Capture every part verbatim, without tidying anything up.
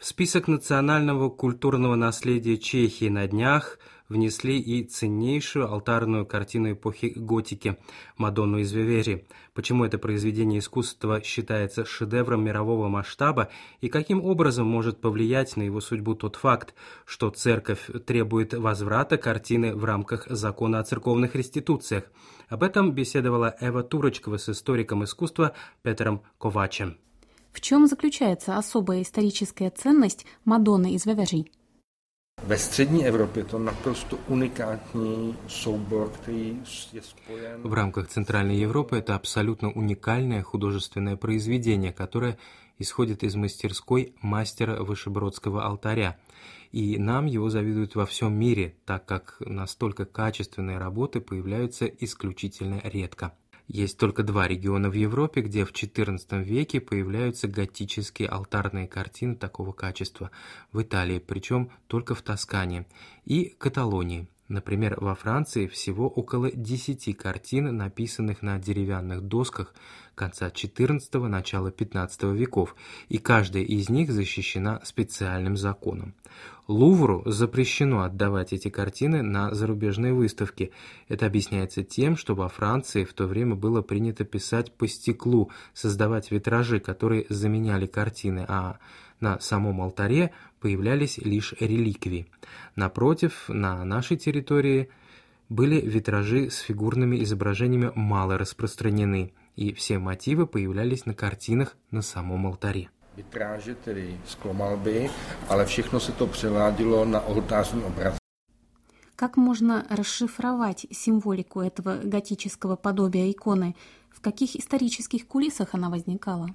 В список национального культурного наследия Чехии на днях внесли и ценнейшую алтарную картину эпохи готики «Мадонну из Вевери». Почему это произведение искусства считается шедевром мирового масштаба и каким образом может повлиять на его судьбу тот факт, что церковь требует возврата картины в рамках закона о церковных реституциях? Об этом беседовала Эва Турочкова с историком искусства Петером Ковачем. В чем заключается особая историческая ценность Мадонны из Вевери? Ve střední Evropě to naprosto unikátní soubor, který je spojen. В рамках Центральной Европы это абсолютно уникальное художественное произведение, которое исходит из мастерской мастера Вышебродского алтаря. И нам его завидуют во всем мире, так как настолько качественные работы появляются исключительно редко. Есть только два региона в Европе, где в четырнадцатом веке появляются готические алтарные картины такого качества. В Италии, причем только в Тоскане, и Каталонии. Например, во Франции всего около десяти картин, написанных на деревянных досках конца четырнадцатого – начала пятнадцатого веков, и каждая из них защищена специальным законом. Лувру запрещено отдавать эти картины на зарубежные выставки. Это объясняется тем, что во Франции в то время было принято писать по стеклу, создавать витражи, которые заменяли картины, а на самом алтаре появлялись лишь реликвии. Напротив, на нашей территории были витражи с фигурными изображениями мало распространены, и все мотивы появлялись на картинах на самом алтаре. Vitráže, tedy sklomalby, ale všechno se to převádělo na oltářní obraz. Как можно расшифровать символику этого готического подобия иконы? В каких исторических кулисах она возникала?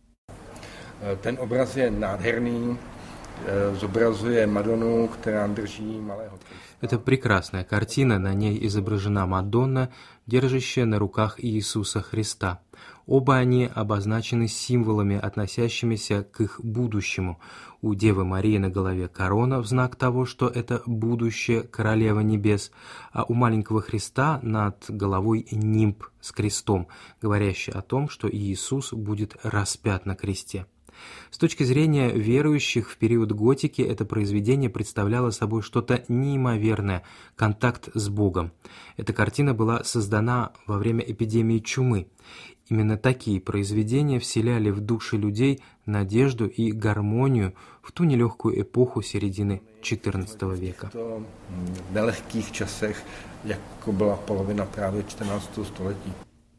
Ten obraz je nádherný, zobrazuje Madonu, která drží malého Krista. Это прекрасная картина, на ней изображена Мадонна, держащая на руках Иисуса Христа. Оба они обозначены символами, относящимися к их будущему. У Девы Марии на голове корона в знак того, что это будущее Королева Небес, а у маленького Христа над головой нимб с крестом, говорящий о том, что Иисус будет распят на кресте. С точки зрения верующих в период готики это произведение представляло собой что-то неимоверное, контакт с Богом. Эта картина была создана во время эпидемии чумы. Именно такие произведения вселяли в души людей надежду и гармонию в ту нелегкую эпоху середины четырнадцатого века. В нелегких часах, jako была половина právě čtrnáctého století.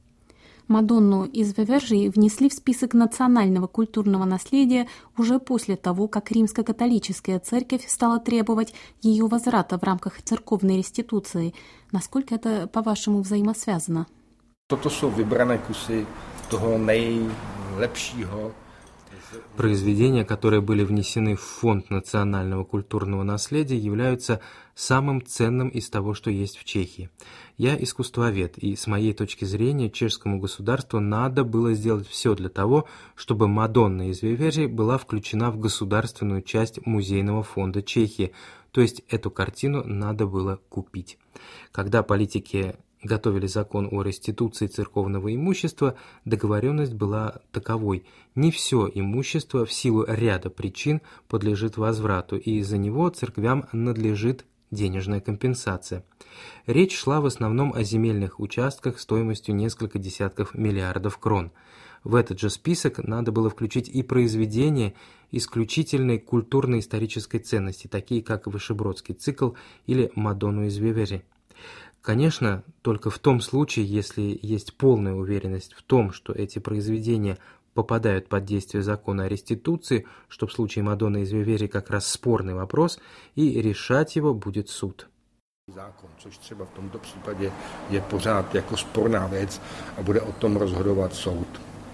Мадонну из Вевери внесли в список национального культурного наследия уже после того, как римско-католическая церковь стала требовать ее возврата в рамках церковной реституции. Насколько это, по-вашему, взаимосвязано? Toto jsou vybrané kusy toho nejlepšího. Произведения, которые были внесены в Фонд национального культурного наследия, являются самым ценным из того, что есть в Чехии. Я искусствовед, и с моей точки зрения чешскому государству надо было сделать все для того, чтобы Мадонна из Вевери была включена в государственную часть музейного фонда Чехии, то есть эту картину надо было купить. Когда политики готовили закон о реституции церковного имущества, договоренность была таковой: не все имущество в силу ряда причин подлежит возврату, и за него церквям надлежит денежная компенсация. Речь шла в основном о земельных участках стоимостью несколько десятков миллиардов крон. В этот же список надо было включить и произведения исключительной культурно-исторической ценности, такие как Вышебродский цикл или Мадонну из Вевери. Конечно, только в том случае, если есть полная уверенность в том, что эти произведения попадают под действие закона о реституции, что в случае Мадонны из Вевери как раз спорный вопрос, и решать его будет суд. Zákon, což třeba v tomto případě je pořád jako sporná věc a bude o tom rozhodovat soud.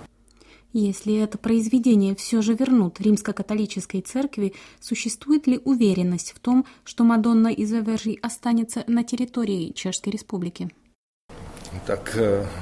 Если это произведение все же вернут римско-католической церкви, существует ли уверенность в том, что Мадонна из Вевери останется на территории Чешской Республики? Так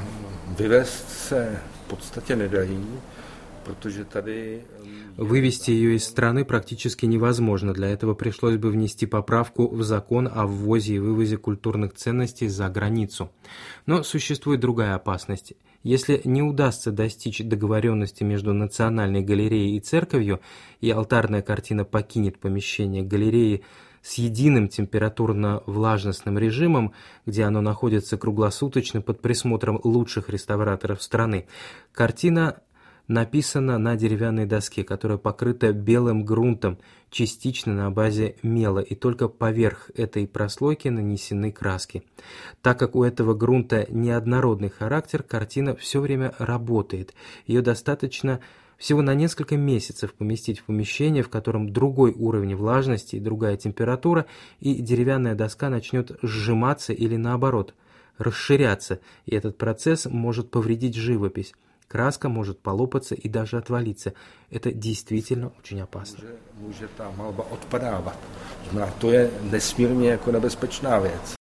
вывезти se v podstatě nedají, protože tady... Вывести ее из страны практически невозможно. Для этого пришлось бы внести поправку в закон о ввозе и вывозе культурных ценностей за границу. Но существует другая опасность. Если не удастся достичь договоренности между Национальной галереей и церковью, и алтарная картина покинет помещение галереи с единым температурно-влажностным режимом, где оно находится круглосуточно под присмотром лучших реставраторов страны, картина написана на деревянной доске, которая покрыта белым грунтом, частично на базе мела, и только поверх этой прослойки нанесены краски. Так как у этого грунта неоднородный характер, картина все время работает. Ее достаточно всего на несколько месяцев поместить в помещение, в котором другой уровень влажности и другая температура, и деревянная доска начнет сжиматься или наоборот расширяться, и этот процесс может повредить живопись. Краска может полопаться и даже отвалиться. Это действительно очень опасно. Může, může ta malba odpadávat. To je nesmírně jako nebezpečná věc.